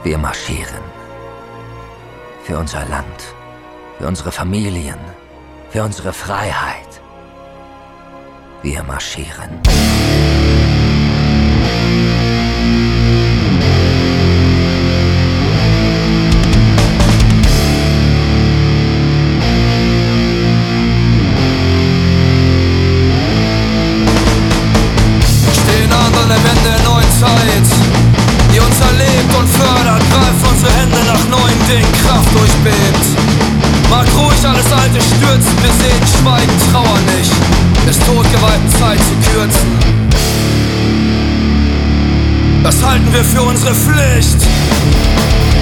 Wir marschieren. Für unser Land, für unsere Familien, für unsere Freiheit. Wir marschieren. Stehen an der Wende der neuen Zeit, die uns erlebt und fördert, greift unsere Hände nach neuen Dingen, Kraft durchbebt. Mag ruhig alles Alte stürzen, wir sehen Schweigen, Trauer nicht, ist totgeweihten Zeit zu kürzen. Das halten wir für unsere Pflicht.